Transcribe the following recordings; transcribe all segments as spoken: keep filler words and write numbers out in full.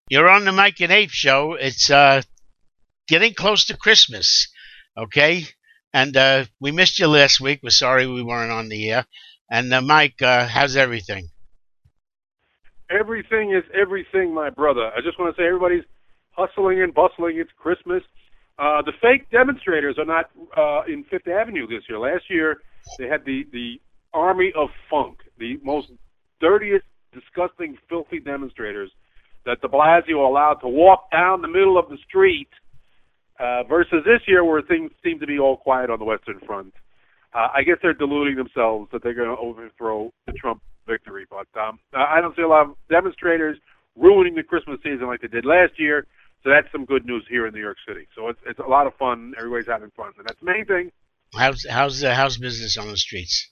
You're on the Mike and Ape show. It's uh, getting close to Christmas, okay? And uh, we missed you last week. We're sorry we weren't on the air. And uh, Mike, uh, how's everything? Everything is everything, my brother. I just want to say everybody's hustling and bustling. It's Christmas. Uh, the fake demonstrators are not uh, in Fifth Avenue this year. Last year, they had the, the army of funk, the most dirtiest, disgusting, filthy demonstrators that de Blasio allowed to walk down the middle of the street uh, versus this year where things seem to be all quiet on the Western Front. Uh, I guess they're deluding themselves that they're going to overthrow the Trump victory. But um, I don't see a lot of demonstrators ruining the Christmas season like they did last year. So that's some good news here in New York City. So it's it's a lot of fun. Everybody's having fun, and that's the main thing. How's how's uh, how's business on the streets?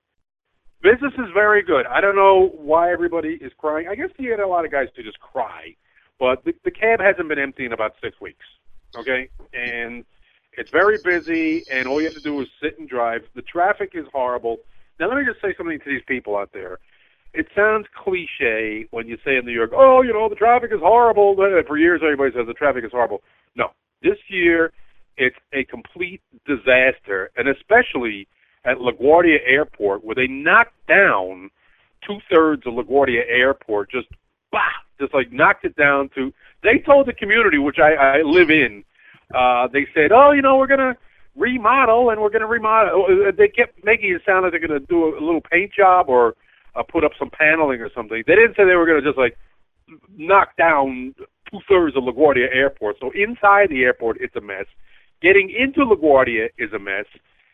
Business is very good. I don't know why everybody is crying. I guess you get a lot of guys to just cry, but the, the cab hasn't been empty in about six weeks. Okay, and it's very busy, and all you have to do is sit and drive. The traffic is horrible. Now let me just say something to these people out there. It sounds cliche when you say in New York, oh, you know, the traffic is horrible. For years, everybody says the traffic is horrible. No, this year it's a complete disaster, and especially at LaGuardia Airport, where they knocked down two-thirds of LaGuardia Airport, just, bah, just like knocked it down to, they told the community, which I, I live in, uh, they said, oh, you know, we're going to remodel, and we're going to remodel. They kept making it sound like they're going to do a, a little paint job or uh, put up some paneling or something. They didn't say they were going to just, like, knock down two-thirds of LaGuardia Airport. So inside the airport, it's a mess. Getting into LaGuardia is a mess.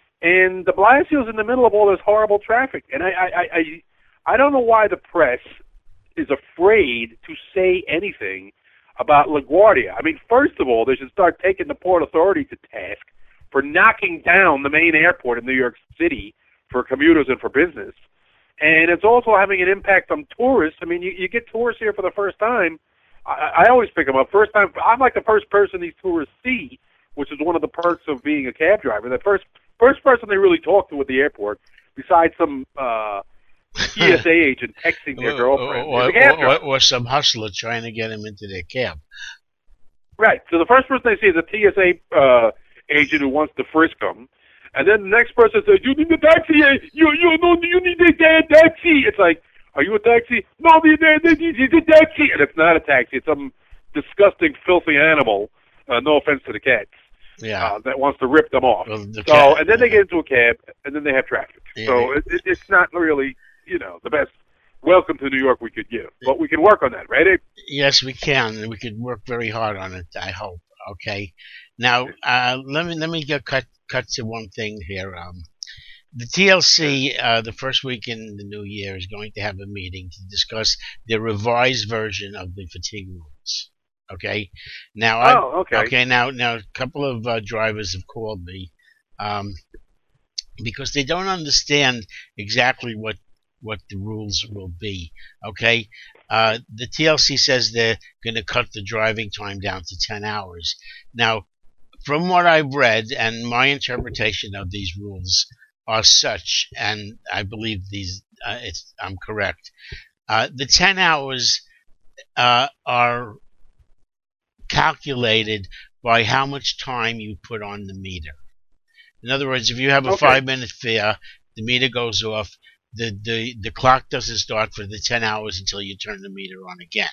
And de Blasio's in the middle of all this horrible traffic. And I, I, I, I don't know why the press is afraid to say anything about LaGuardia. I mean, first of all, they should start taking the Port Authority to task for knocking down the main airport in New York City for commuters and for business. And it's also having an impact on tourists. I mean, you, you get tourists here for the first time. I, I always pick them up. First time, I'm like the first person these tourists see, which is one of the perks of being a cab driver. The first first person they really talk to at the airport, besides some uh, T S A agent texting their girlfriend, or, is a cab or, or, or some hustler trying to get him into their cab. Right. So the first person they see is a T S A uh, agent who wants to frisk them. And then the next person says, you need a taxi. You, you, no, you need a damn taxi. It's like, are you a taxi? No, it's a taxi. And it's not a taxi. It's some disgusting, filthy animal. Uh, no offense to the cats. Yeah. Uh, that wants to rip them off. Well, the so, cat, and then they get into a cab, and then they have traffic. Yeah. So it, it, it's not really, you know, the best welcome to New York we could give. But we can work on that, right, Abe? Yes, we can, and we could work very hard on it, I hope. Okay. Now, uh, let me let me get cut cut to one thing here. Um, the T L C, uh, the first week in the new year, is going to have a meeting to discuss the revised version of the fatigue rules. Okay. Now, I, oh, okay. Okay. Now, now, a couple of uh, drivers have called me um, because they don't understand exactly what what the rules will be. Okay. Uh, the T L C says they're going to cut the driving time down to ten hours. Now, from what I've read and my interpretation of these rules are such, and I believe these, uh, it's, I'm correct. Uh, the ten hours uh, are calculated by how much time you put on the meter. In other words, if you have a okay. five-minute fare, the meter goes off. The, the the clock doesn't start for the ten hours until you turn the meter on again.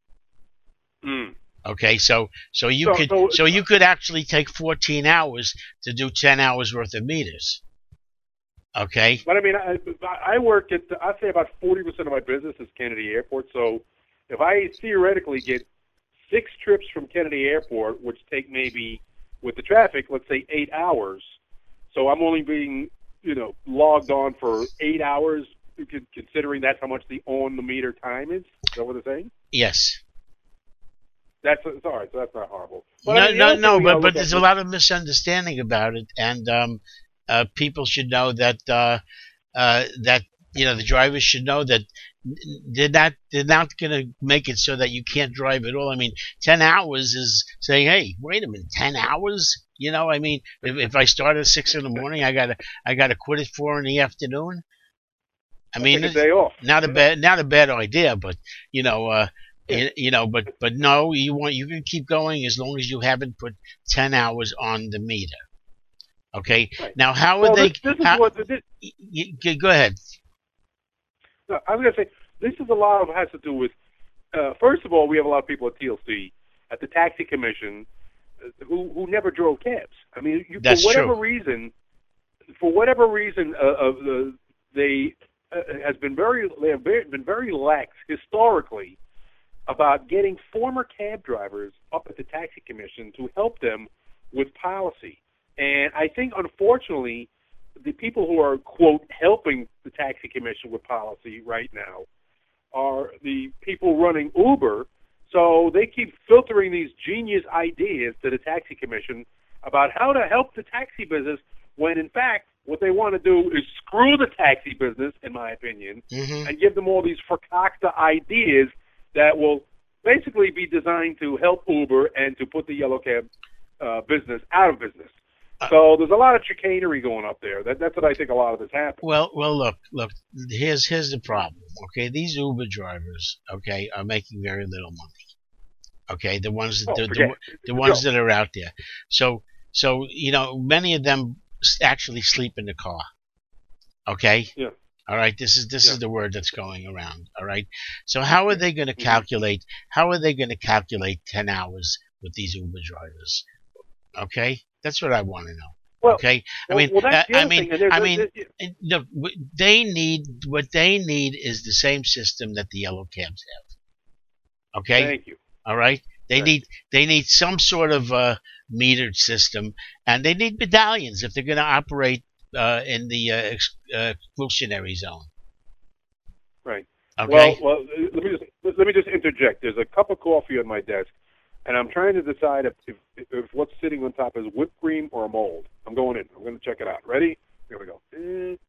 Mm. Okay, so so you so, could so, so you could actually take fourteen hours to do ten hours worth of meters. Okay. But I mean, I, I work at, I'd say about forty percent of my business is Kennedy Airport. So if I theoretically get six trips from Kennedy Airport, which take maybe, with the traffic, let's say eight hours, so I'm only being, you know, logged on for eight hours, considering that's how much the on-the-meter time is? Is that what they're saying? Yes. That's, it's all right, so that's not horrible. But no, I mean, no, no, but, but at there's a lot of misunderstanding about it, and um, uh, people should know that, uh, uh, that, you know, the drivers should know that they're not, they're not going to make it so that you can't drive at all. I mean, ten hours is saying, hey, wait a minute, ten hours? You know, I mean, if, if I start at six in the morning, I gotta I gotta quit at four in the afternoon. I mean, take a day off. Not a bad not a bad idea, but you know, uh, You, you know, but but no, you want you can keep going as long as you haven't put ten hours on the meter. Okay. Right. Now, how would Well, they? this, this is How, what this, y- y- go ahead. no, I was going to say this is a lot of has to do with. Uh, first of all, we have a lot of people at T L C, at the taxi commission, uh, who who never drove cabs. I mean, you, That's for whatever true. reason, for whatever reason, uh, of the they uh, has been very they have very, been very lax historically about getting former cab drivers up at the taxi commission to help them with policy. And I think, unfortunately, the people who are, quote, helping the taxi commission with policy right now are the people running Uber. So they keep filtering these genius ideas to the taxi commission about how to help the taxi business when, in fact, what they want to do is screw the taxi business, in my opinion, Mm-hmm. and give them all these fakakta ideas that will basically be designed to help Uber and to put the yellow cab uh, business out of business. Uh, So there's a lot of chicanery going up there. That, that's what I think a lot of this happens. Well, well, look, look. Here's here's the problem. Okay, these Uber drivers, okay, are making very little money. Okay, the ones that Oh, the, forget the, it. the It's a ones joke. that are out there. So so you know, many of them s- actually sleep in the car. Okay. Yeah. All right. This is this Yeah. is the word that's going around. All right. So how are they going to Mhm. calculate? How are they going to calculate ten hours with these Uber drivers? Okay, that's what I want to know. Well, Okay, I well, mean, well, that's uh, the I other mean, thing. And there's, I a- mean, there- uh, no, w- they need what they need is the same system that the yellow cabs have. Okay, thank you. all right. They Thank need they need some sort of uh, metered system, and they need medallions if they're going to operate uh, in the uh, ex- uh, exclusionary zone. Right. Okay. Well, well, let me just let me just interject. There's a cup of coffee on my desk, and I'm trying to decide if, if, if what's sitting on top is whipped cream or mold. I'm going in. I'm going to check it out. Ready? Here we go. Mm.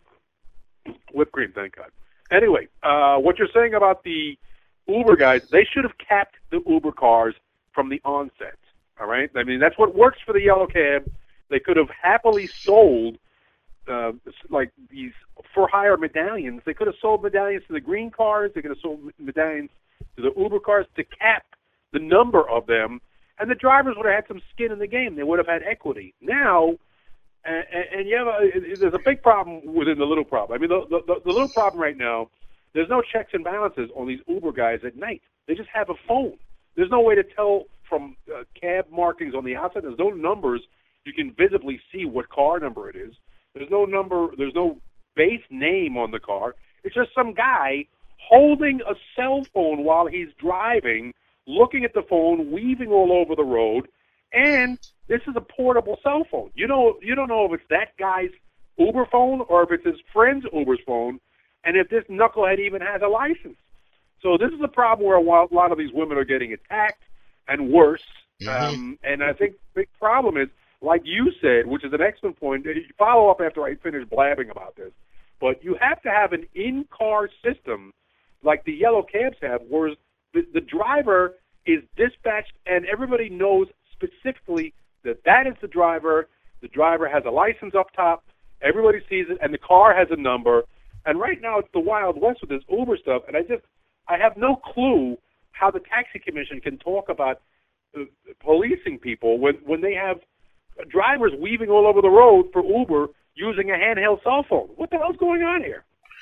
Whipped cream, thank God. Anyway, uh, what you're saying about the Uber guys, they should have capped the Uber cars from the onset. All right? I mean, that's what works for the yellow cab. They could have happily sold uh, like these for hire medallions. They could have sold medallions to the green cars. They could have sold medallions to the Uber cars to cap the number of them, and the drivers would have had some skin in the game. They would have had equity. Now, and, and you have a, there's a big problem within the little problem. I mean, the, the, the little problem right now, there's no checks and balances on these Uber guys at night. They just have a phone. There's no way to tell from uh, cab markings on the outside. There's no numbers. You can visibly see what car number it is. There's no number. There's no base name on the car. It's just some guy holding a cell phone while he's driving, looking at the phone, weaving all over the road, and this is a portable cell phone. You know, you don't know if it's that guy's Uber phone or if it's his friend's Uber's phone, and if this knucklehead even has a license. So this is a problem where a lot of these women are getting attacked and worse. Mhm. Um, and I think the big problem is, like you said, which is an excellent point. You follow up after I finish blabbing about this, but you have to have an in-car system like the yellow cabs have, where the, the driver is dispatched and everybody knows specifically that that is the driver. The driver has a license up top. Everybody sees it, and the car has a number. And right now it's the Wild West with this Uber stuff, and I just I have no clue how the taxi commission can talk about uh, policing people when when they have drivers weaving all over the road for Uber using a handheld cell phone. What the hell's going on here?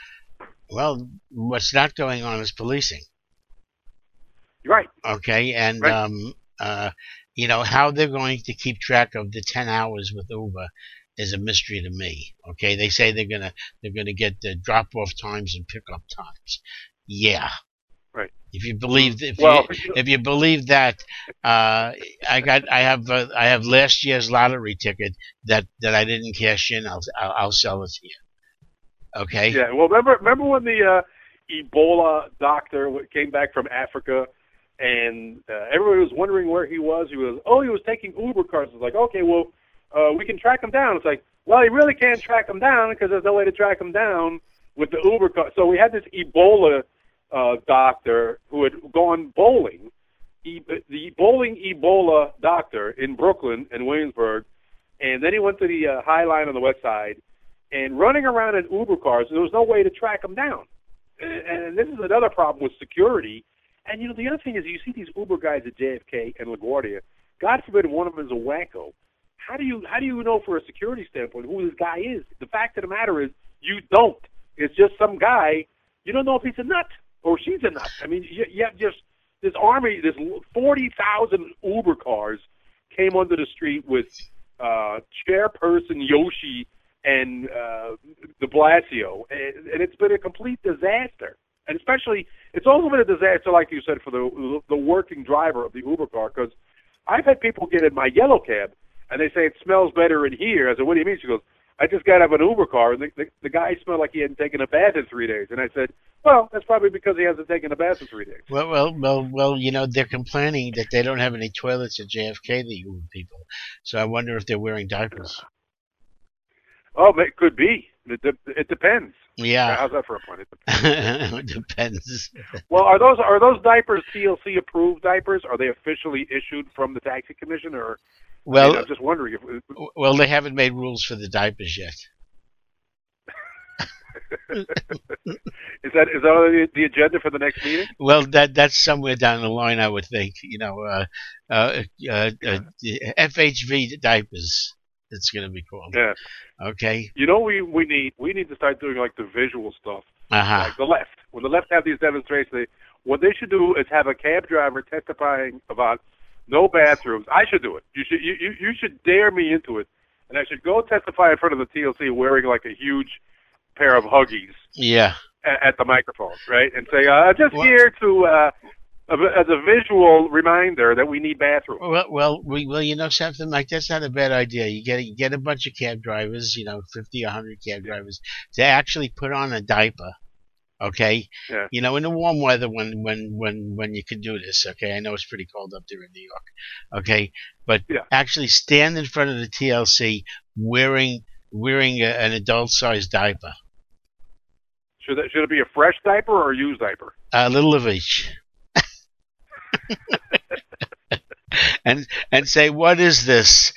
Well, what's not going on is policing. You're right. Okay, and Right. um, uh, you know how they're going to keep track of the ten hours with Uber is a mystery to me. Okay, they say they're gonna they're gonna get the drop off times and pick up times. Yeah. Right. If you believe if Well, you if you believe that, uh, I got I have uh, I have last year's lottery ticket that, that I didn't cash in. I'll I'll, I'll sell it to you. Okay. yeah. Well, remember remember when the uh, Ebola doctor came back from Africa, and uh, everybody was wondering where he was. He was oh, he was taking Uber cars. It's like, okay, well, uh, we can track him down. It's like, well, you really can't track him down because there's no way to track him down with the Uber car. So we had this Ebola uh, doctor who had gone bowling, e- the bowling Ebola doctor in Brooklyn and Williamsburg, and then he went to the uh, High Line on the West Side, and running around in Uber cars, there was no way to track him down. And, and this is another problem with security And you know, the other thing is, you see these Uber guys at J F K and LaGuardia. God forbid one of them is a wacko. How do you how do you know for a security standpoint who this guy is? The fact of the matter is, you don't. It's just some guy. You don't know if he's a nut or she's a nut. I mean, you, you have just this army, this forty thousand Uber cars came onto the street with uh, chairperson Yoshi and uh, de Blasio, and, and it's been a complete disaster. And especially, it's also been a disaster, like you said, for the the working driver of the Uber car, because I've had people get in my yellow cab, and they say it smells better in here. I said, what do you mean? She goes, I just got out of an Uber car, and the, the, the guy smelled like he hadn't taken a bath in three days. And I said, well, that's probably because he hasn't taken a bath in three days. Well, well, well, well. You know, they're complaining that they don't have any toilets at J F K, the Uber people. So I wonder if they're wearing diapers. Oh, it could be. It, it depends. Yeah. How's that for a point? It depends. It depends. Well, are those are those diapers T L C approved diapers? Are they officially issued from the taxi commission, or? Well, I mean, I'm just wondering if. Well, they haven't made rules for the diapers yet. Is that is that the agenda for the next meeting? Well, that that's somewhere down the line, I would think. You know, uh, uh, uh, uh, F H V diapers. It's going to be called. Yeah. Okay. You know, we we need we need to start doing like the visual stuff. Uh-huh. Like the left. When the left have these demonstrations, they, what they should do is have a cab driver testifying about no bathrooms. I should do it. You should you, you, you should dare me into it, and I should go testify in front of the T L C wearing like a huge pair of Huggies. Yeah. At, at the microphone, right, and say, uh, "Just well, here to uh, as a visual reminder that we need bathrooms." Well, well, we, well, you know something, like that's not a bad idea. You get you get a bunch of cab drivers, you know, fifty, a hundred cab drivers, to actually put on a diaper. Okay, yeah. You know, in the warm weather when when when when you can do this. Okay, I know it's pretty cold up there in New York. Okay, but yeah. actually stand in front of the T L C wearing wearing a, an adult-sized diaper. Should that, should it be a fresh diaper or a used diaper? A little of each. and and say, what is this?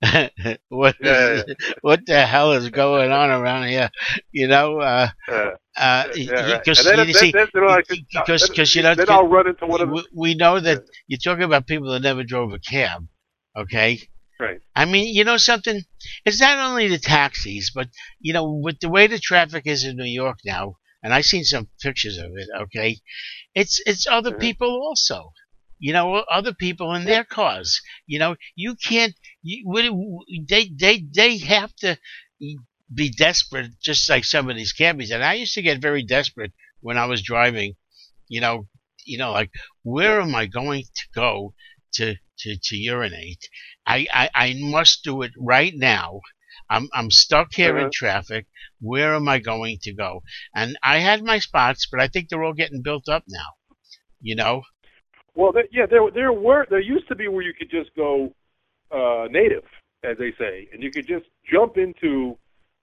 what yeah, is, yeah. What the hell is going on around here? You know, uh, uh, uh, yeah, because right. you see, like, because because you know, then I'll run into one of the, we, we know that yeah. You're talking about people that never drove a cab, okay? Right. I mean, you know something? It's not only the taxis, but you know, with the way the traffic is in New York now, and I've seen some pictures of it. Okay, it's it's other mm-hmm. people also. You know, other people in their cars. You know, you can't. You, they they they have to be desperate, just like some of these cabbies. And I used to get very desperate when I was driving. You know, you know, like where am I going to go to to, to urinate? I, I I must do it right now. I'm I'm stuck here uh-huh. in traffic. Where am I going to go? And I had my spots, but I think they're all getting built up now. You know. Well, there, yeah, there there were there used to be where you could just go uh, native, as they say, and you could just jump into,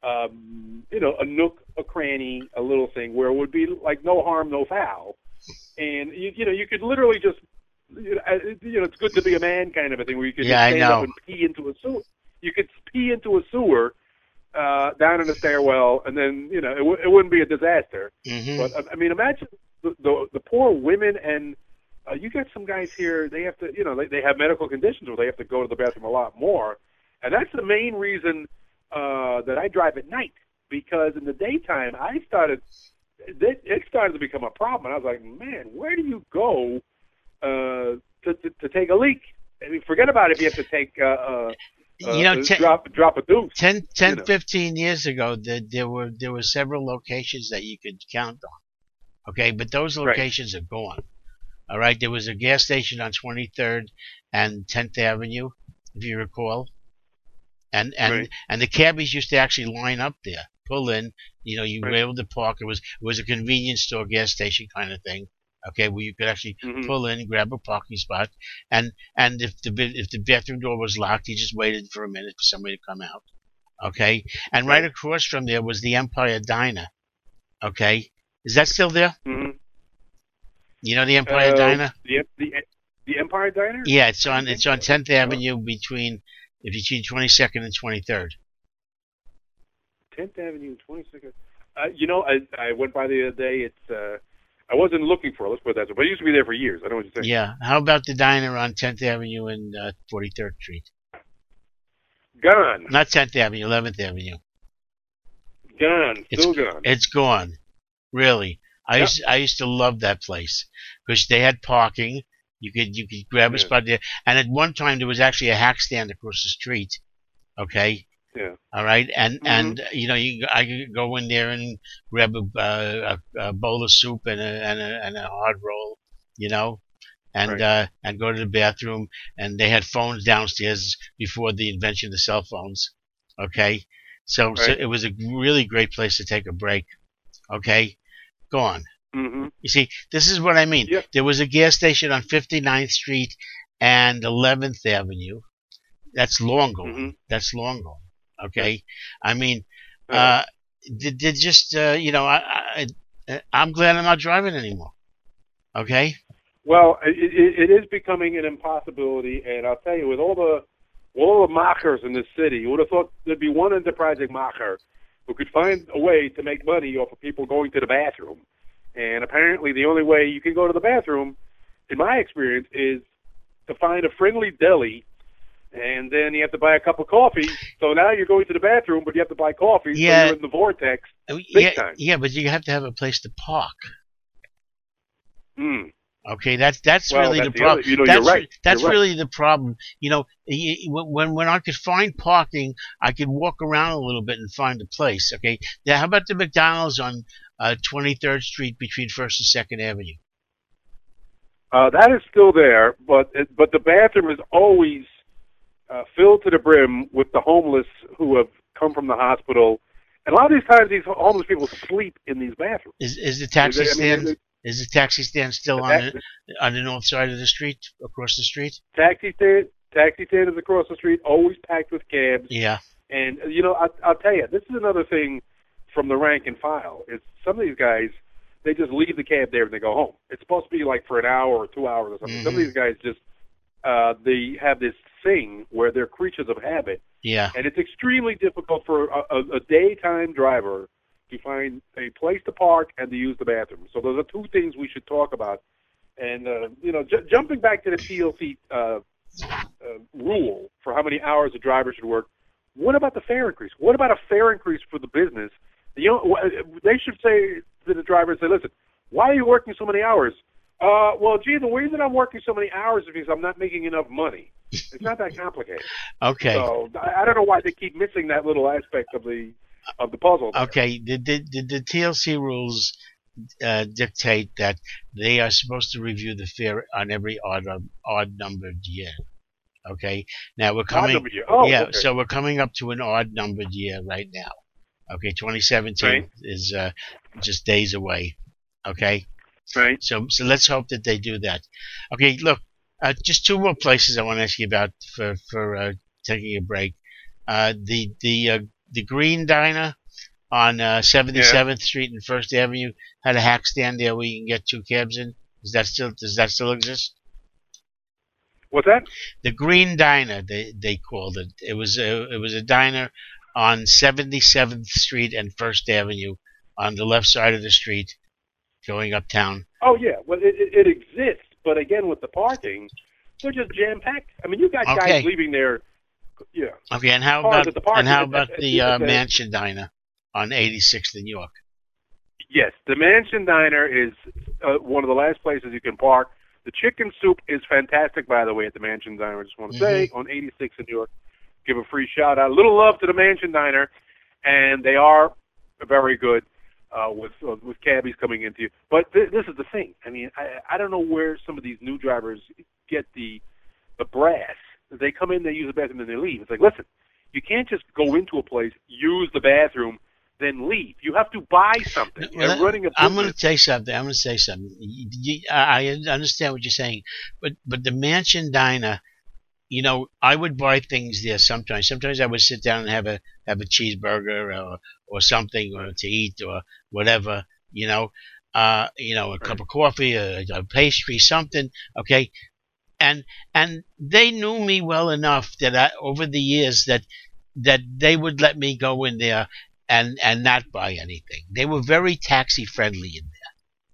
um, you know, a nook, a cranny, a little thing where it would be like no harm, no foul, and you you know you could literally just, you know, you know it's good to be a man kind of a thing where you could yeah, just stand up and pee into a sewer. You could pee into a sewer uh, down in the stairwell, and then you know it, w- it wouldn't be a disaster. Mm-hmm. But I mean, imagine the the, the poor women and Uh, you got some guys here, they have to, you know, they, they have medical conditions where they have to go to the bathroom a lot more. And that's the main reason uh, that I drive at night, because in the daytime, I started, it, it started to become a problem. And I was like, man, where do you go uh, to, to, to take a leak? I mean, forget about it if you have to take, uh, uh, you know, uh, ten, drop, drop a deuce. ten, ten you know. fifteen years ago, there, there were there were several locations that you could count on. Okay, but those locations right. are gone. All right, there was a gas station on twenty-third and tenth Avenue, if you recall, and and right. and the cabbies used to actually line up there, pull in. You know, you right. were able to park. It was it was a convenience store gas station kind of thing. Okay, where you could actually mm-hmm. pull in, grab a parking spot, and and if the if the bathroom door was locked, you just waited for a minute for somebody to come out. Okay, and right, right across from there was the Empire Diner. Okay, is that still there? Mm-hmm. You know the Empire uh, Diner? The, the the Empire Diner? Yeah, it's on it's on tenth Avenue between between twenty-second and twenty-third. tenth Avenue, twenty-second. Uh, you know, I I went by the other day. It's uh, I wasn't looking for it. Let's put it that way. But it used to be there for years. I know what you're saying. Yeah. How about the diner on tenth Avenue and uh, forty-third Street? Gone. Not tenth Avenue, eleventh Avenue. Gone. Still It's, gone. It's gone. Really. I Yep. used I used to love that place because they had parking. You could you could grab a Yeah. spot there, and at one time there was actually a hack stand across the street. Okay. Yeah. All right, and Mhm. and you know you I could go in there and grab a, uh, a, a bowl of soup and a and a and a hard roll, you know, and Right. uh, and go to the bathroom. And they had phones downstairs before the invention of the cell phones. Okay, so so Right. it was a really great place to take a break. Okay, gone. Mm-hmm. You see, this is what I mean. Yep. There was a gas station on fifty-ninth Street and eleventh Avenue. That's long gone. Mm-hmm. That's long gone. Okay, I mean, Uh, uh, they, they just, uh, you know, I, I, I'm glad I'm not driving anymore. Okay. well, it, it, it is becoming an impossibility, and I'll tell you, with all the with all the machers in this city, you would have thought there'd be one enterprising macher who could find a way to make money off of people going to the bathroom. And apparently, the only way you can go to the bathroom, in my experience, is to find a friendly deli. And then you have to buy a cup of coffee. So now you're going to the bathroom, but you have to buy coffee. Yeah. So you're in the vortex. Uh, Big Yeah, time. yeah, but you have to have a place to park. Hmm. Okay, that's that's Well, really that's the the problem. other- you know, that's you're right. that's You're right. really the problem. You know, y- y- when when I could find parking, I could walk around a little bit and find a place. Okay, now how about the McDonald's on uh, twenty-third Street between First and Second Avenue? Uh, that is still there, but it, but the bathroom is always uh, filled to the brim with the homeless who have come from the hospital. And a lot of these times, these homeless people sleep in these bathrooms. Is is the taxi I mean, stand? it- Is the taxi stand still The on taxi- the on the north side of the street, across the street? Taxi stand, taxi stand is across the street, always packed with cabs. Yeah. And you know, I, I'll tell you, this is another thing from the rank and file. Is some of these guys, they just leave the cab there and they go home. It's supposed to be like for an hour or two hours or something. Mhm. Some of these guys just uh, they have this thing where they're creatures of habit, Yeah. and it's extremely difficult for a, a, a daytime driver to find a place to park and to use the bathroom. So those are two things we should talk about. And uh, you know, j- jumping back to the T L C uh, uh, rule for how many hours a driver should work. What about the fare increase? What about a fare increase for the business? You know, they should say to the driver, say, listen, why are you working so many hours? Uh, well, gee, the reason I'm working so many hours is because I'm not making enough money. It's not that complicated. Okay. So I I don't know why they keep missing that little aspect of the of the puzzle. there. Okay. The the the, the T L C rules uh, dictate that they are supposed to review the fare on every odd odd numbered year. Okay. Now we're Odd coming. number year. Oh, yeah. okay. So we're coming up to an odd numbered year right now. Okay. twenty seventeen Right. is uh, just days away. Okay. Right. So, so let's hope that they do that. Okay, look, uh, just two more places I want to ask you about for for uh, taking a break. Uh, the the uh, the Green Diner on uh, seventy-seventh Street and First Avenue had a hack stand there where you can get two cabs in. Does that still does that still exist? What's that? The Green Diner, they they called it. It was a, it was a diner on seventy-seventh Street and First Avenue on the left side of the street, going uptown. Oh yeah, well it, it, it exists, but again with the parking, they're just jam packed. I mean, you got Okay. guys leaving there. Yeah. Okay, and how Cars about at the parking- and how at- about at- the at uh, the- Mansion Diner on eighty-sixth in York? Yes, the Mansion Diner is uh, one of the last places you can park. The chicken soup is fantastic, by the way, at the Mansion Diner. I just want to say on eighty-sixth in New York, give a free shout out. A little love to the Mansion Diner, and they are very good uh, with uh, with cabbies coming into you. But th- this is the thing. I mean, I, I don't know where some of these new drivers get the the brass. They come in, they use the bathroom, and they leave. It's like, listen, you can't just go into a place, use the bathroom, then leave. You have to buy something. Well, You're running a business. I'm going to say something. I'm going to say something. You, you, I I understand what you're saying, but but the Mansion Diner, you know, I would buy things there sometimes. Sometimes I would sit down and have a have a cheeseburger or or something or to eat or whatever. You know, uh, you know, a Right. cup of coffee, a, a pastry, something. Okay, and and they knew me well enough that I, over the years that that they would let me go in there and and not buy anything. They were very taxi friendly in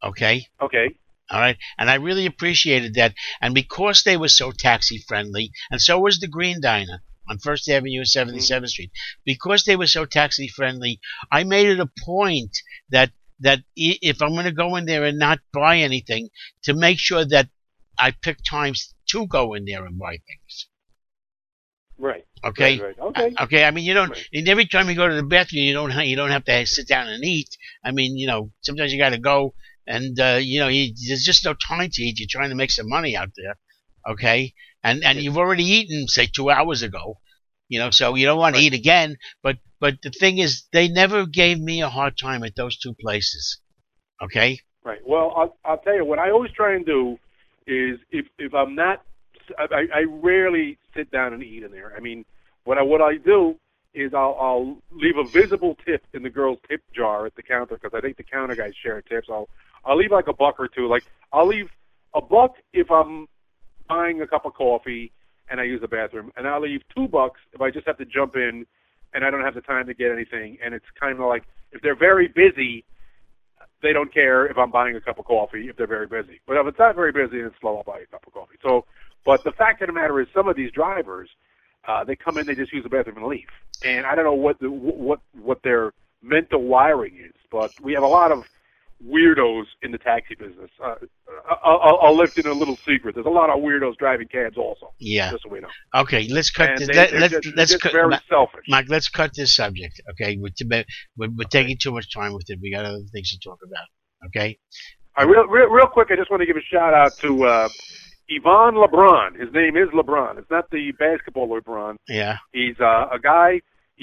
Okay. Okay. All right. And I really appreciated that. And because they were so taxi friendly, and so was the Green Diner on First Avenue and seventy-seventh Street, because they were so taxi friendly, I made it a point that that if I'm going to go in there and not buy anything, to make sure that I pick times to go in there and buy things. Right. Okay. Right, right. Okay. Okay. I mean, you don't. Right. And every time you go to the bathroom, you don't. You don't have to sit down and eat. I mean, you know, sometimes you got to go, and uh, you know, you, there's just no time to eat. You're trying to make some money out there. Okay. And and you've already eaten, say, two hours ago. You know, so you don't want Right. to eat again. But but the thing is, they never gave me a hard time at those two places. Okay. Right. Well, I'll, I'll tell you what I always try and do is if if I'm not, I, I rarely sit down and eat in there. I mean, what I what I do is I'll I'll leave a visible tip in the girl's tip jar at the counter, because I think the counter guys share tips. I'll I'll leave like a buck or two. Like I'll leave a buck if I'm buying a cup of coffee and I use the bathroom, and I'll leave two bucks if I just have to jump in and I don't have the time to get anything. And it's kind of like, if they're very busy, they don't care if I'm buying a cup of coffee if they're very busy. But if it's not very busy and it's slow, I'll buy a cup of coffee. So, but the fact of the matter is, some of these drivers, uh, they come in, they just use the bathroom and leave. And I don't know what the, what what their mental wiring is, but we have a lot of weirdos in the taxi business. Uh, I'll, I'll lift in a little secret. There's a lot of weirdos driving cabs also. Yeah. Just so we know. Okay, let's cut And this. they, Let, they're let's just, let's just cut. very Ma- selfish. Mike, let's cut this subject. Okay, we're, too, we're, we're taking too much time with it. We got other things to talk about. Okay. All right, real, real, real quick, I just want to give a shout out to uh, Ivan LeBron. His name is LeBron. It's not the basketball LeBron. Yeah. He's uh, a guy.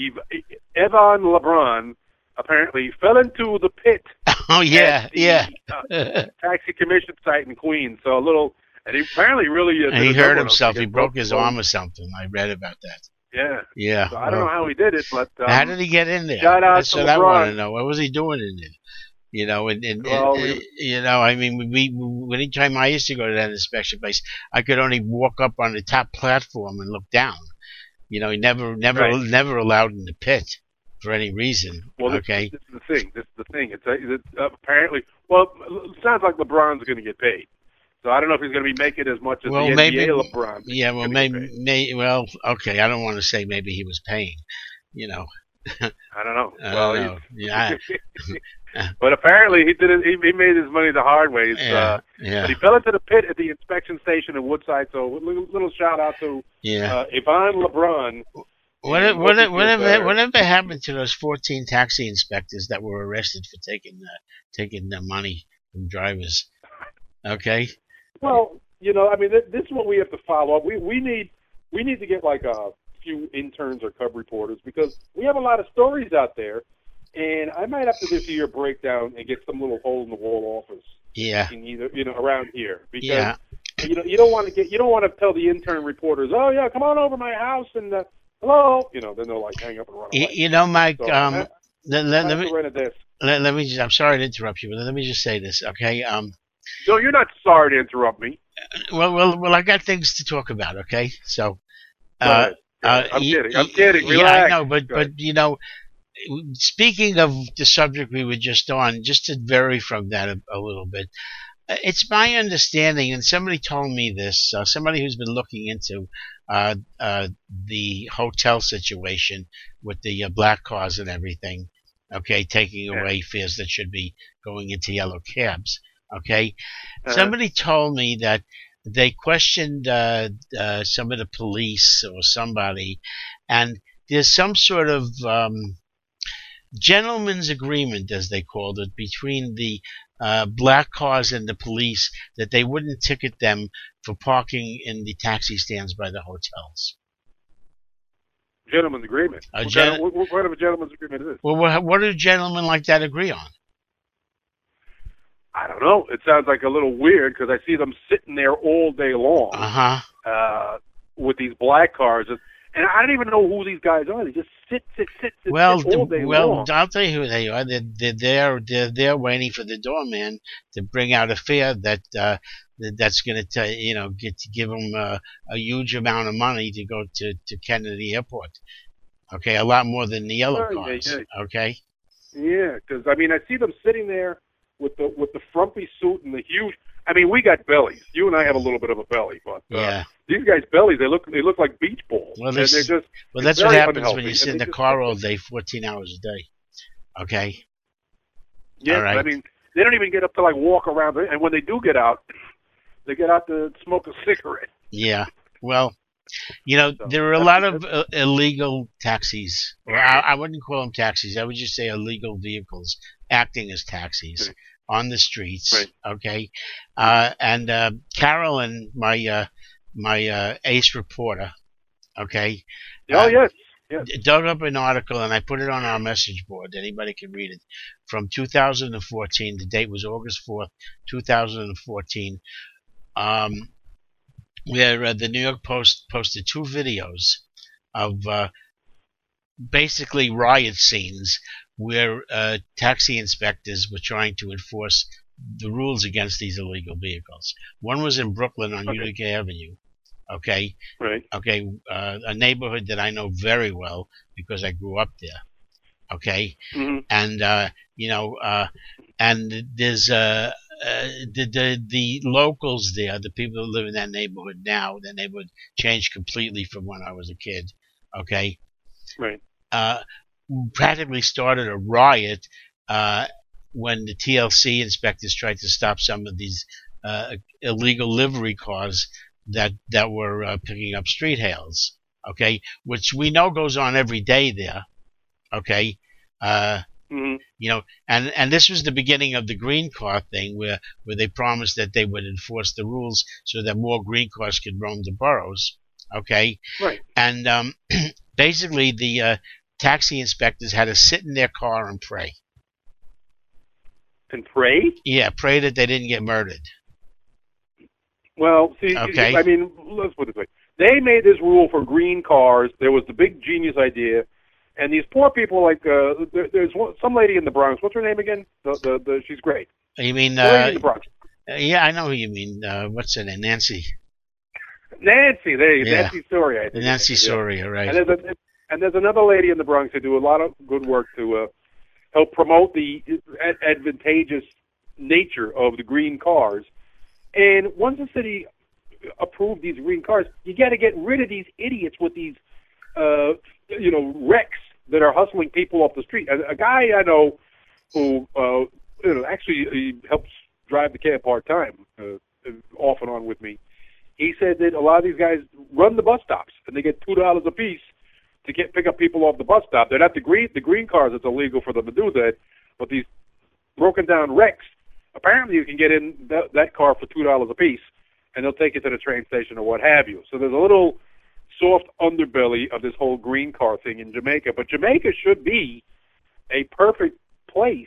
Ivan LeBron apparently fell into the pit. Oh yeah, the, yeah. uh, taxi commission site in Queens. So a little, and he apparently really. Uh, and he hurt himself. He broke broke his bones. arm or something. I read about that. Yeah. Yeah. So I don't know how he did it, but um, how did he get in there? Shout out That's to what LeBron. I want to know. What was he doing in there? You know, and, and, well, and we, you know, I mean, we, we anytime I used to go to that inspection place, I could only walk up on the top platform and look down. You know, he never, never, right. never allowed in the pit for any reason. Well, okay. This, this is the thing. This is the thing. It's, it's uh, apparently, well, it sounds like LeBron's going to get paid. So I don't know if he's going to be making as much as well, the maybe, N B A LeBron. Yeah, well, maybe, may, well, okay. I don't want to say maybe he was paying. You know. I don't know. I well, don't know. Yeah. But apparently he did it. He, he made his money the hard way. Yeah, uh, yeah. But he fell into the pit at the inspection station in Woodside. So little, little shout out to yeah. uh, Ivan LeBron. What what whatever whatever happened to those fourteen taxi inspectors that were arrested for taking uh, taking their money from drivers? Okay. Well, you know, I mean, th- this is what we have to follow up. We we need we need to get like a few interns or cub reporters, because we have a lot of stories out there, and I might have to do your breakdown and get some little hole in the wall office. Yeah. In either, you know, around here, because yeah. you know you don't want to get you don't want to tell the intern reporters, oh yeah, come on over my house and uh, hello, you know, then they'll like hang up and run away. You know, Mike. So, um, that, let, let, let me this. let, let me. Just, I'm sorry to interrupt you, but let me just say this, okay? Um. No, you're not sorry to interrupt me. Well, well, well. I got things to talk about, okay? So. Uh, Uh, I'm kidding. I'm kidding. Relax. Yeah, I know, but but you know, speaking of the subject we were just on, just to vary from that a, a little bit, it's my understanding, and somebody told me this, uh, somebody who's been looking into uh, uh, the hotel situation with the uh, black cars and everything, okay, taking yeah. away fares that should be going into yellow cabs, okay. Uh-huh. Somebody told me that they questioned uh, uh, some of the police or somebody, and there's some sort of um, gentleman's agreement, as they called it, between the uh, black cars and the police, that they wouldn't ticket them for parking in the taxi stands by the hotels. Gentleman's agreement. A what, gen- kind of, what, what kind of a gentleman's agreement is this? Well, what, what do gentlemen like that agree on? I don't know. It sounds like a little weird, because I see them sitting there all day long Uh-huh. uh, with these black cars. And I don't even know who these guys are. They just sit, sit, sit, sit, Well, sit all day well, long. I'll tell you who they are. They're, they're there. They're there waiting for the doorman to bring out a fare that uh, that's going to, you know, get to give them uh, a huge amount of money to go to, to Kennedy Airport. Okay, a lot more than the yellow Oh, cars. yeah, yeah. Okay. Yeah, because I mean, I see them sitting there with the with the frumpy suit and the huge. I mean, we got bellies. You and I have a little bit of a belly, but uh, yeah. these guys' bellies they look they look like beach balls. Well, and this, they're just well that's what happens when you sit in the car all day, fourteen hours a day. Okay. Yeah, right. I mean, they don't even get up to like walk around, and when they do get out, they get out to smoke a cigarette. Yeah. Well, you know, so, there are a lot of uh, illegal taxis. Or I, I wouldn't call them taxis. I would just say illegal vehicles acting as taxis right. on the streets. Right. Okay. Uh, and uh, Carolyn, my uh, my uh, ace reporter. Okay. Oh uh, yes. Yes. Dug up an article and I put it on our message board. Anybody can read it. From two thousand fourteen. The date was August fourth, two thousand fourteen. Um, where uh, the New York Post posted two videos of uh, basically riot scenes where uh, taxi inspectors were trying to enforce the rules against these illegal vehicles. One was in Brooklyn on okay. Utica Avenue. Okay. Right. Okay. Uh, a neighborhood that I know very well because I grew up there. Okay. Mm-hmm. And uh, you know, uh, and there's uh, uh, the, the the locals there, the people who live in that neighborhood now. That neighborhood changed completely from when I was a kid. Okay. Right. Uh, practically started a riot uh, when the T L C inspectors tried to stop some of these uh, illegal livery cars that that were uh, picking up street hails, okay, which we know goes on every day there, okay, uh, mm-hmm. you know, and and this was the beginning of the green car thing, where where they promised that they would enforce the rules so that more green cars could roam the boroughs, okay, right, and um, basically the uh, taxi inspectors had to sit in their car and pray, and pray, yeah, pray that they didn't get murdered. Well, see, okay. I mean, let's put it this way. They made this rule for green cars. There was the big genius idea, and these poor people, like, uh, there, there's one, some lady in the Bronx. What's her name again? The, the, the she's great. You mean, the uh, lady in the Bronx. Yeah, I know who you mean. Uh, what's her name? Nancy. Nancy, there you go. Yeah. Nancy Soria. I think Nancy Soria, right. And there's, a, and there's another lady in the Bronx who do a lot of good work to uh, help promote the advantageous nature of the green cars. And once the city approved these green cars, you got to get rid of these idiots with these, uh, you know, wrecks that are hustling people off the street. A, a guy I know who, uh, you know, actually he helps drive the cab part time, uh, off and on with me. He said that a lot of these guys run the bus stops and they get two dollars a piece to get pick up people off the bus stop. They're not the green the green cars. It's illegal for them to do that, but these broken down wrecks. Apparently, you can get in that, that car for two dollars a piece, and they'll take you to the train station or what have you. So there's a little soft underbelly of this whole green car thing in Jamaica. But Jamaica should be a perfect place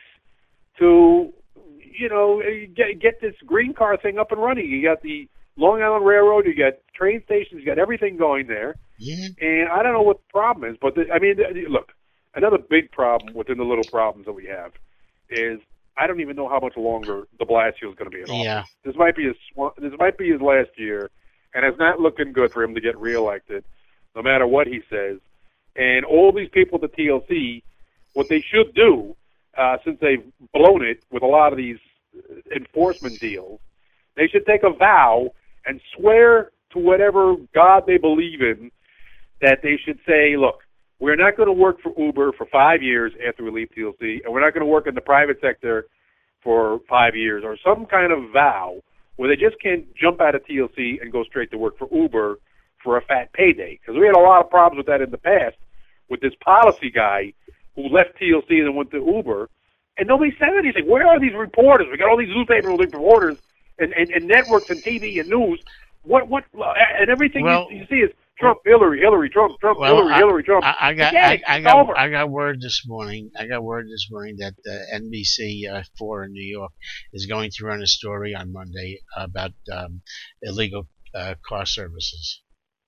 to, you know, get, get this green car thing up and running. You got the Long Island Railroad, you got train stations, you got everything going there. Yeah. And I don't know what the problem is, but the, I mean, the, look, another big problem within the little problems that we have is I don't even know how much longer de Blasio is going to be in office. Yeah. This might be his this might be his last year, and it's not looking good for him to get reelected, no matter what he says. And all these people at the T L C, what they should do, uh, since they've blown it with a lot of these enforcement deals, they should take a vow and swear to whatever God they believe in that they should say, look, we're not going to work for Uber for five years after we leave T L C, and we're not going to work in the private sector for five years, or some kind of vow where they just can't jump out of T L C and go straight to work for Uber for a fat payday. Because we had a lot of problems with that in the past with this policy guy who left T L C and went to Uber, and nobody said anything. Where are these reporters? We got all these newspaper reporters and, and, and networks and T V and news. What what and everything well, you, you see is Trump, Hillary, Hillary, Trump, Trump, well, Hillary, I, Hillary, Trump. I, I got, Forget I, I it. got, over. I got word this morning. I got word this morning that uh, N B C uh, four in New York is going to run a story on Monday about um, illegal uh, car services.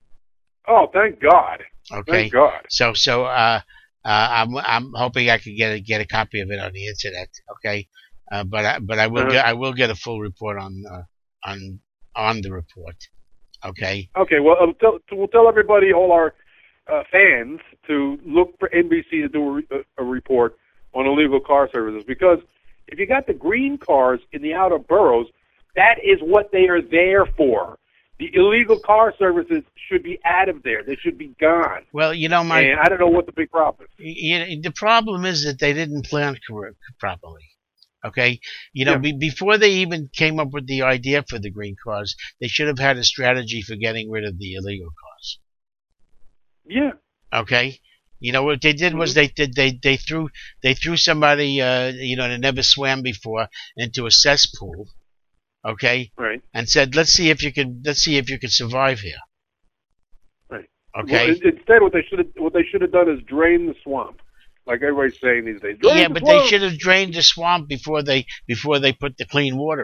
Oh, thank God! Okay, thank God. So, so uh, uh, I'm, I'm hoping I can get a, get a copy of it on the internet. Okay, uh, but I, but I will uh-huh. get, I will get a full report on uh, on on the report. Okay. Okay. Well, uh, tell, we'll tell everybody, all our uh, fans, to look for N B C to do a, a report on illegal car services, because if If you got the green cars in the outer boroughs, that is what they are there for. The illegal car services should be out of there. They should be gone. Well, you know, my and I don't know what the big problem is. You know, the problem is that they didn't plan correct, properly. Okay, you know, Yeah. be, before they even came up with the idea for the green cars, they should have had a strategy for getting rid of the illegal cars. Yeah. Okay, you know what they did was Mm-hmm. they did they, they threw they threw somebody uh, you know that never swam before into a cesspool. Okay, Right. and said, let's see if you could let's see if you could survive here. Right. Okay. Well, in- instead, what they should have what they should have done is drain the swamp, like everybody's saying these days. Drain Yeah, the but swamp! they should have drained the swamp before they before they put the clean water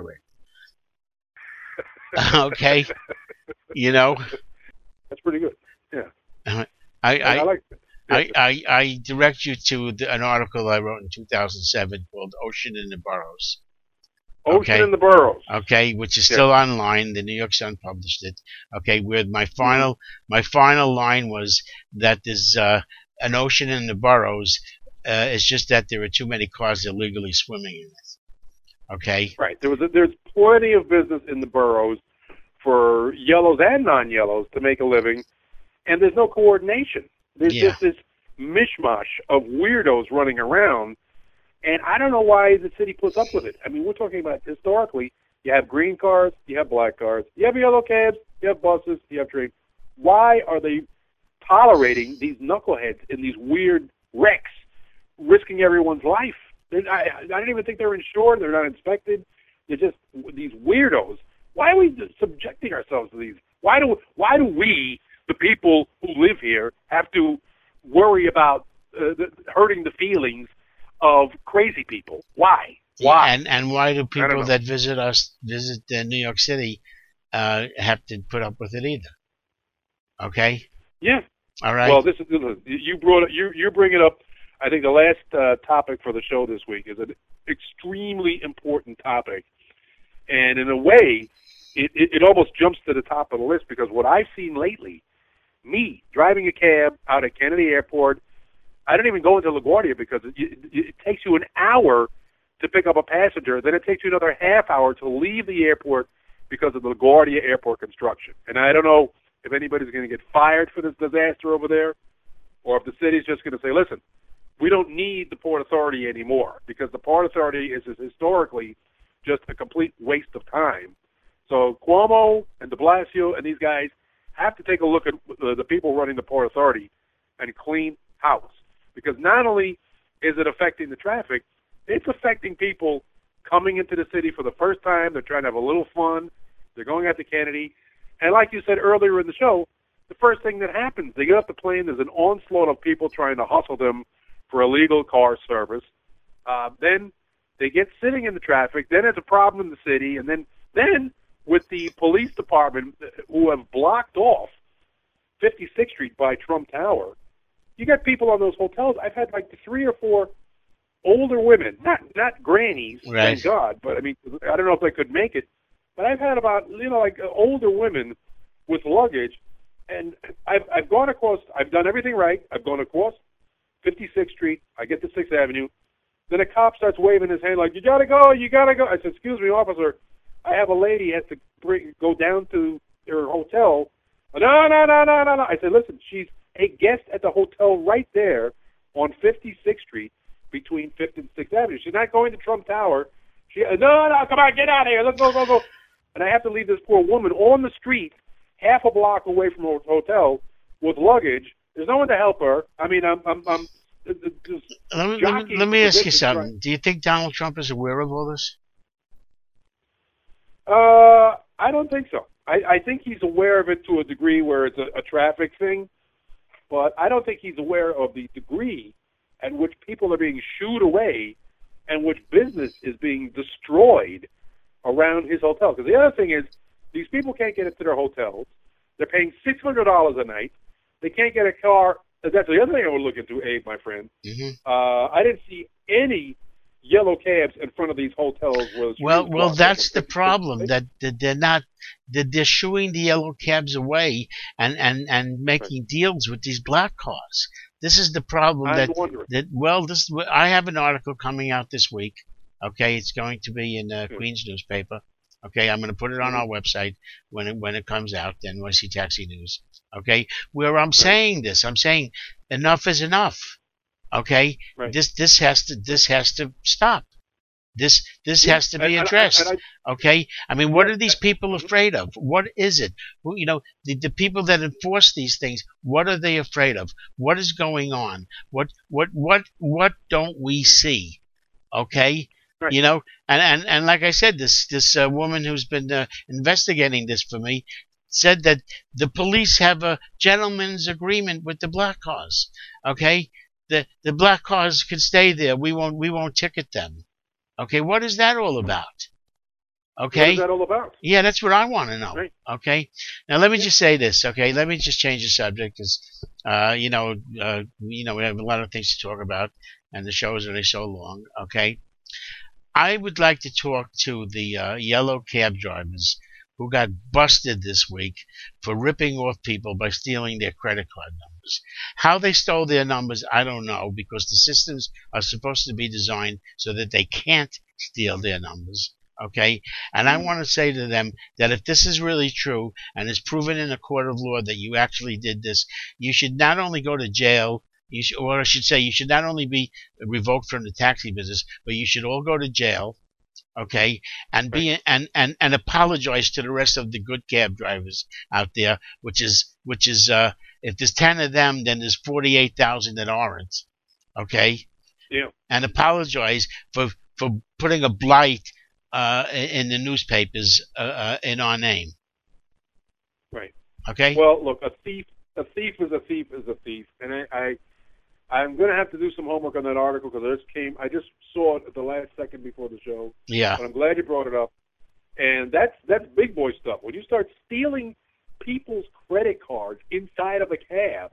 in. Okay, you know, That's pretty good. Yeah. I I, I, I like it. I, I, I direct you to the, an article I wrote in two thousand seven called "Ocean in the Boroughs." Ocean Okay. in the boroughs. Okay, which is Yeah. still online. The New York Sun published it. Okay, where my final my final line was that there's uh, an ocean in the boroughs. Uh, it's just that there are too many cars illegally swimming in it. Okay. Right. There was a, there's plenty of business in the boroughs for yellows and non-yellows to make a living, and there's no coordination. There's Yeah. just this mishmash of weirdos running around, and I don't know why the city puts up with it. I mean, we're talking about historically, you have green cars, you have black cars, you have yellow cabs, you have buses, you have trains. Why are they tolerating these knuckleheads in these weird wrecks, risking everyone's life? They're, I, I don't even think they're insured. They're not inspected. They're just these weirdos. Why are we subjecting ourselves to these? Why do why do we, the people who live here, have to worry about uh, the, hurting the feelings of crazy people? Why? Why? And and why do don't people know. that visit us visit uh, New York City uh, have to put up with it either? Okay. Yeah. All right. Well, this is you brought it. You you bring it up. I think the last uh, topic for the show this week is an extremely important topic, and in a way, it, it, it almost jumps to the top of the list because what I've seen lately, me driving a cab out at Kennedy Airport, I don't even go into LaGuardia because it, it, it takes you an hour to pick up a passenger. Then it takes you another half hour to leave the airport because of the LaGuardia Airport construction. And I don't know if anybody's going to get fired for this disaster over there, or if the city's just going to say, listen, we don't need the Port Authority anymore because the Port Authority is, is historically just a complete waste of time. So Cuomo and de Blasio and these guys have to take a look at the, the people running the Port Authority and clean house, because not only is it affecting the traffic, it's affecting people coming into the city for the first time. They're trying to have a little fun. They're going out to Kennedy. And like you said earlier in the show, the first thing that happens, they get off the plane, there's an onslaught of people trying to hustle them for illegal car service. Uh, then they get sitting in the traffic. Then it's a problem in the city. And then, then with the police department who have blocked off fifty-sixth Street by Trump Tower, you got people on those hotels. I've had like three or four older women, not not grannies, Right. thank God, but I mean, I don't know if they could make it. But I've had about, you know, like uh, older women with luggage, and I've I've gone across. I've done everything right. I've gone across fifty-sixth Street. I get to sixth Avenue. Then a cop starts waving his hand like, "You gotta go, you gotta go." I said, "Excuse me, officer. I have a lady has to bring, go down to her hotel." No, no, no, no, no, no. I said, "Listen, she's a guest at the hotel right there on fifty-sixth Street between fifth and sixth Avenue. She's not going to Trump Tower. She, no, no, come on, get out of here. Let's go, go, go." And I have to leave this poor woman on the street, half a block away from her hotel, with luggage. There's no one to help her. I mean, I'm, I'm, I'm just let me, let me, jockeying let me for ask you position, something. trying- Do you think Donald Trump is aware of all this? Uh, I don't think so. I, I think he's aware of it to a degree where it's a, a traffic thing, but I don't think he's aware of the degree at which people are being shooed away and which business is being destroyed around his hotel. Because the other thing is, these people can't get into their hotels. They're paying six hundred dollars a night. They can't get a car. That's the other thing I would look into, Abe, my friend. Mm-hmm. Uh, I didn't see any yellow cabs in front of these hotels. With Well, well, blocks. that's the problem. That, that they're not. That they're shooing the yellow cabs away and, and, and making deals with these black cars. This is the problem. I'm That wondering. that well, this I have an article coming out this week. Okay, it's going to be in the Queens newspaper. Okay, I'm going to put it on our website when it when it comes out. N Y C Taxi News. Okay, where I'm saying this, I'm saying enough is enough. Okay, right. this this has to this has to stop. This this yeah. has to be and, addressed. and I, and I, okay, I mean, what yeah. are these people afraid of? What is it? You know, the the people that enforce these things. What are they afraid of? What is going on? What what what what don't we see? Okay. Right. You know, and, and, and like I said, this this uh, woman who's been uh, investigating this for me said that the police have a gentleman's agreement with the black cars. Okay, the the black cars can stay there. We won't we won't ticket them. Okay, what is that all about? Okay, what is that all about? Yeah, that's what I want to know. Right. Okay, now let me just say this. Okay, let me just change the subject because uh, you know uh, you know we have a lot of things to talk about, and the show is already so long. Okay. I would like to talk to the uh, yellow cab drivers who got busted this week for ripping off people by stealing their credit card numbers. How they stole their numbers, I don't know, because the systems are supposed to be designed so that they can't steal their numbers. Okay? And I want to say to them that if this is really true and is proven in a court of law that you actually did this, you should not only go to jail, You should, or I should say, you should not only be revoked from the taxi business, but you should all go to jail, okay, and be right. and, and, and apologize to the rest of the good cab drivers out there, which is which is uh, if there's ten of them, then there's forty-eight thousand that aren't, okay, yeah, and apologize for for putting a blight uh, in the newspapers uh, uh, in our name, right. Okay. Well, look, a thief, a thief is a thief is a thief, and I. I I'm going to have to do some homework on that article because I just came, I just saw it at the last second before the show. Yeah. But I'm glad you brought it up. And that's that's big boy stuff. When you start stealing people's credit cards inside of a cab,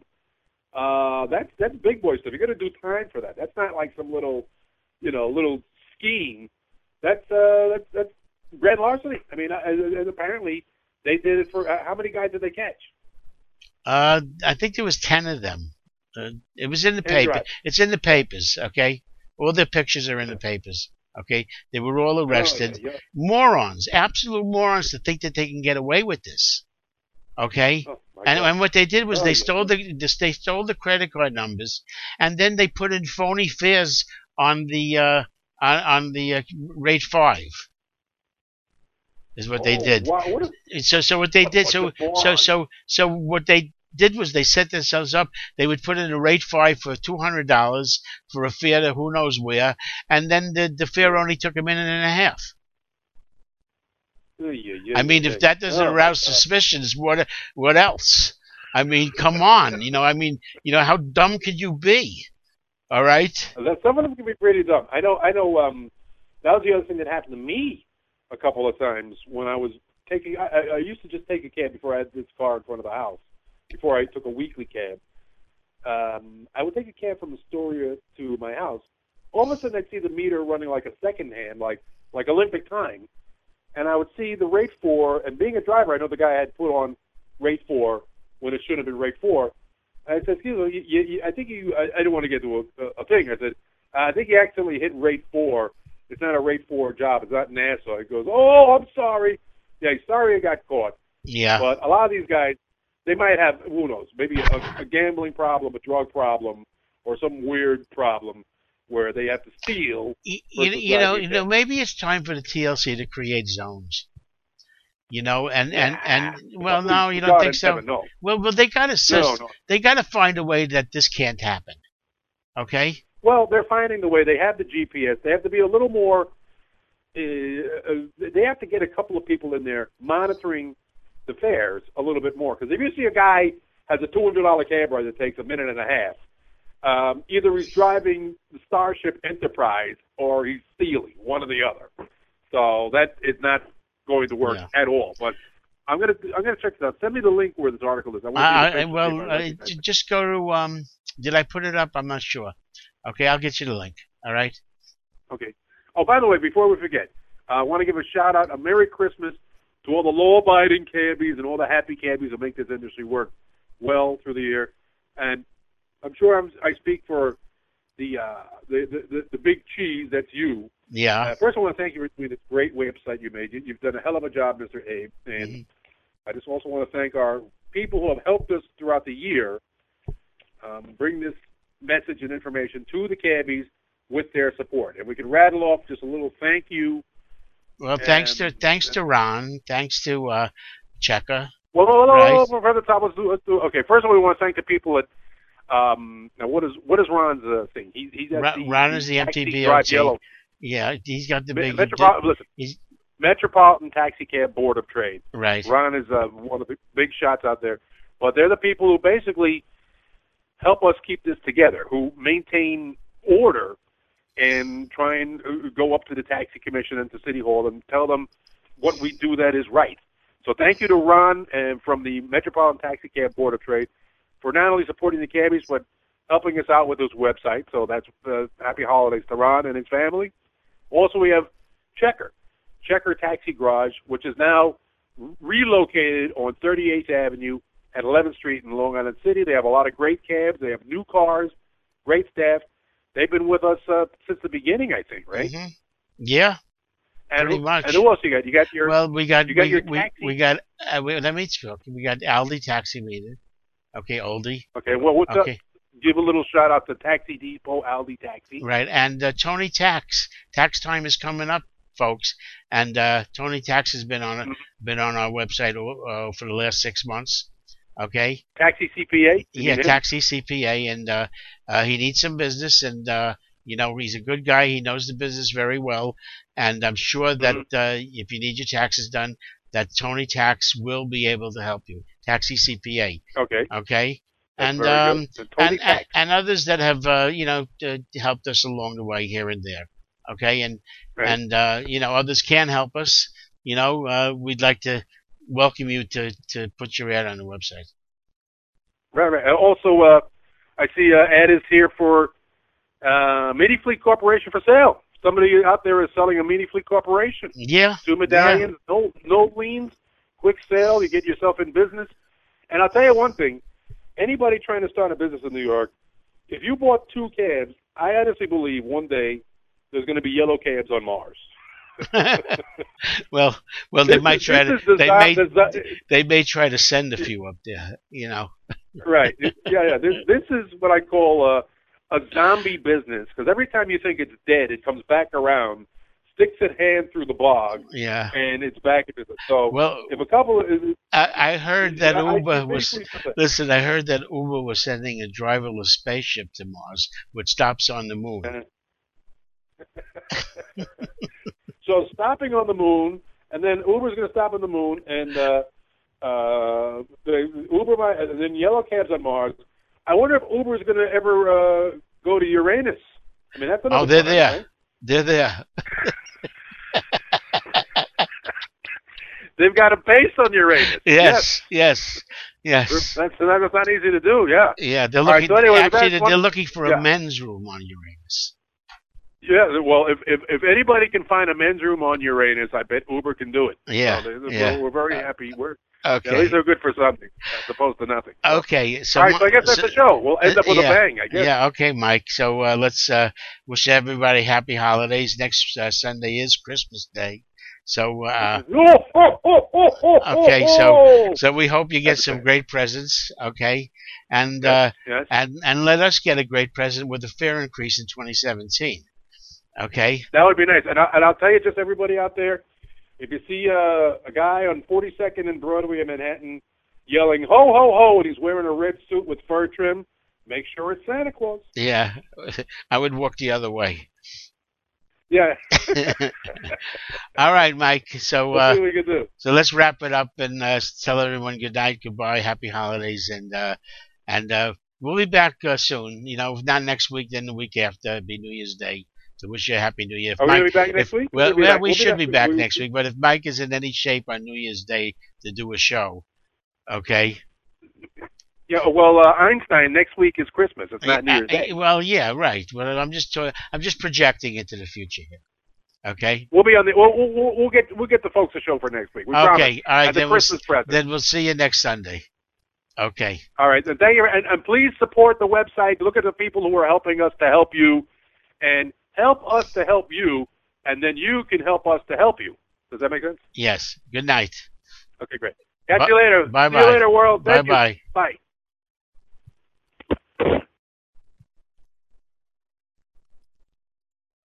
uh, that's that's big boy stuff. You're going to do time for that. That's not like some little, you know, little scheme. That's uh, that's that's grand larceny. I mean, and, and apparently they did it for uh, how many guys did they catch? Uh, I think there was ten of them. Uh, it was in the paper. Right. It's in the papers, okay? All their pictures are in the papers, okay? They were all arrested. Oh, yeah, yeah. Morons, absolute morons to think that they can get away with this, okay? Oh, and, and what they did was oh, they yeah. stole the they stole the credit card numbers, and then they put in phony fares on the uh, on, on the uh, rate five. Is what oh, they did. Wow. What is, so so what they what, did so so so so what they did was they set themselves up. They would put in a rate five for two hundred dollars for a fare to who knows where, and then the the fare only took a minute and a half. Yeah, yeah, I mean, yeah, if that doesn't oh, arouse suspicions, what what else? I mean, come on, you know. I mean, you know, how dumb could you be? All right. Some of them can be pretty dumb. I know. I know. Um, that was the other thing that happened to me a couple of times when I was taking. I, I used to just take a cab before I had this car in front of the house. Before I took a weekly cab, um, I would take a cab from Astoria to my house. All of a sudden, I'd see the meter running like a second hand, like like Olympic time, and I would see the rate four. And being a driver, I know the guy had put on rate four when it should have been rate four. And I said, "Excuse me, you, you, I think you." I, I didn't want to get to a, a thing. I said, "I think you accidentally hit rate four. It's not a rate four job. It's not NASA." He goes, "Oh, I'm sorry. Yeah, sorry, I got caught." Yeah. But a lot of these guys. They might have, who knows, maybe a, a gambling problem, a drug problem, or some weird problem where they have to steal. You, you know, you know, maybe it's time for the T L C to create zones. You know, and and and well, no, you don't think so. No. Well, well, they gotta no, no. they gotta find a way that this can't happen. Okay. Well, they're finding the way. They have the G P S. They have to be a little more. Uh, they have to get a couple of people in there monitoring the fares a little bit more, because if you see a guy has a two hundred dollar cab ride that takes a minute and a half, um, either he's driving the Starship Enterprise or he's stealing, one or the other. So that is not going to work yeah. at all. But I'm gonna I'm gonna check this out. Send me the link where this article is. I want uh, I, well, uh, just go to um. Did I put it up? I'm not sure. Okay, I'll get you the link. All right. Okay. Oh, by the way, before we forget, uh, I want to give a shout out, a Merry Christmas to all the law-abiding cabbies and all the happy cabbies who make this industry work well through the year. And I'm sure I'm, I speak for the, uh, the, the the the big cheese. That's you. Yeah. Uh, first, I want to thank you for doing this great website you made. You, you've done a hell of a job, Mister Abe. And Mm-hmm. I just also want to thank our people who have helped us throughout the year um, bring this message and information to the cabbies with their support. And we can rattle off just a little thank you. Well, thanks to And- thanks to Ron, thanks to uh, Checker. Well, no, no, Right. no, no, from the top, let's do, let's do. Okay, first of all, we want to thank the people at. Um, now, what is what is Ron's uh, thing? He, he's at Ron, the, Ron is the Taxi M T B Drive O T. Yellow. Yeah, he's got the Me- big. Metropolitan, listen, he's, Metropolitan Taxi Cab Board of Trade. right. Ron is uh, one of the big shots out there. But they're the people who basically help us keep this together, who maintain order and try and uh, go up to the taxi commission and to City Hall and tell them what we do that is right. So thank you to Ron and from the Metropolitan Taxi Cab Board of Trade for not only supporting the cabbies, but helping us out with this website. So that's uh, happy holidays to Ron and his family. Also, we have Checker, Checker Taxi Garage, which is now relocated on thirty-eighth Avenue at eleventh Street in Long Island City. They have a lot of great cabs. They have new cars, great staff. They've been with us uh, since the beginning, I think, right? Mm-hmm. Yeah. And Pretty who, much. And who else you got? You got your Well, we got you got we, your we, taxi? we got uh, we, let me talk. We got Aldi Taxi Meter. Okay, Oldie. okay. Well, what's Okay. up? Give a little shout out to Taxi Depot, Aldi Taxi. Right, and uh, Tony Tax. Tax time is coming up, folks, and uh, Tony Tax has been on it, Mm-hmm. been on our website uh, for the last six months. Okay. Taxi C P A. You Yeah, mean him? Taxi C P A, and uh, uh, he needs some business, and uh, you know he's a good guy. He knows the business very well, and I'm sure that Mm-hmm. uh, if you need your taxes done, that Tony Tax will be able to help you. Taxi C P A. Okay. Okay. That's And very um, good. So Tony and, and Tax. and others that have uh, you know uh, helped us along the way here and there. Okay, and Right. and uh, you know others can help us. You know, uh, we'd like to welcome you to to put your ad on the website. Right, right. And also, uh, I see uh, ad is here for uh, Mini Fleet Corporation for sale. Somebody out there is selling a Mini Fleet Corporation. Yeah. Two medallions, no no liens, quick sale. You get yourself in business. And I'll tell you one thing: anybody trying to start a business in New York, if you bought two cabs, I honestly believe one day there's going to be yellow cabs on Mars. well, well, they This might is- try this to. is They desi- may. desi- They may try to send a few up there. You know. Right. Yeah, yeah. This this is what I call a, a zombie business, because every time you think it's dead, it comes back around, sticks its hand through the bog, Yeah. and it's back in business. So Well, if a couple of... I, I heard that I- I Uber was. basically- Listen, I heard that Uber was sending a driverless spaceship to Mars, which stops on the moon. So stopping on the moon, and then Uber's going to stop on the moon, and uh, uh, the Uber might, and then yellow cabs on Mars. I wonder if Uber's going to ever uh, go to Uranus. I mean, that's another Oh, they're planet, there. right? They're there. They've got a base on Uranus. Yes, yes, yes. That's, that's not easy to do, yeah. Yeah, they're All right, looking. so anyway, actually, that's they're, one- they're looking for yeah. a men's room on Uranus. Yeah, well, if, if if anybody can find a men's room on Uranus, I bet Uber can do it. Yeah, So they- yeah. We're, we're very happy. We're Okay. At least they're good for something, as opposed to nothing. Okay. So, All right, so I guess that's so- the show. We'll end up with yeah, a bang, I guess. Yeah. Okay, Mike. So uh, let's uh, wish everybody happy holidays. Next uh, Sunday is Christmas Day. So uh, Oh, oh, oh, oh, oh, okay, oh, so oh. so we hope you get That's some okay. great presents. Okay, and Yes, uh, yes. and and let us get a great present with a fare increase in twenty seventeen. Okay. That would be nice. And, I, and I'll tell you, just everybody out there, if you see uh, a guy on forty-second and Broadway in Manhattan yelling, ho, ho, ho, and he's wearing a red suit with fur trim, make sure it's Santa Claus. Yeah, I would walk the other way. Yeah. All right, Mike. So Let's see uh, what we can do. so let's wrap it up and uh, tell everyone good night, goodbye, happy holidays, and uh, and uh, we'll be back uh, soon. You know, if not next week, then the week after. It'll be New Year's Day. So wish you a happy New Year. If Are we Mike, going to be back next if, week? Well, We'll be well back- we we'll be should be back we- next week. But if Mike is in any shape on New Year's Day to do a show, okay. Yeah, well, uh, Einstein, next week is Christmas. It's not New Uh, Year's uh, Day. well, yeah, right. Well, I'm just to- I'm just projecting into the future here. Okay. We'll be on the. We'll, we'll, we'll get we'll get the folks a show for next week. We promise. Okay. All right. As a Then we'll, Christmas present. then we'll see you next Sunday. Okay. All right. And thank you. And, and please support the website. Look at the people who are helping us to help you, and help us to help you, and then you can help us to help you. Does that make sense? Yes. Good night. Okay, great. Catch Bu- you later. Bye-bye. See you later, world. Thank Bye-bye. you. Bye.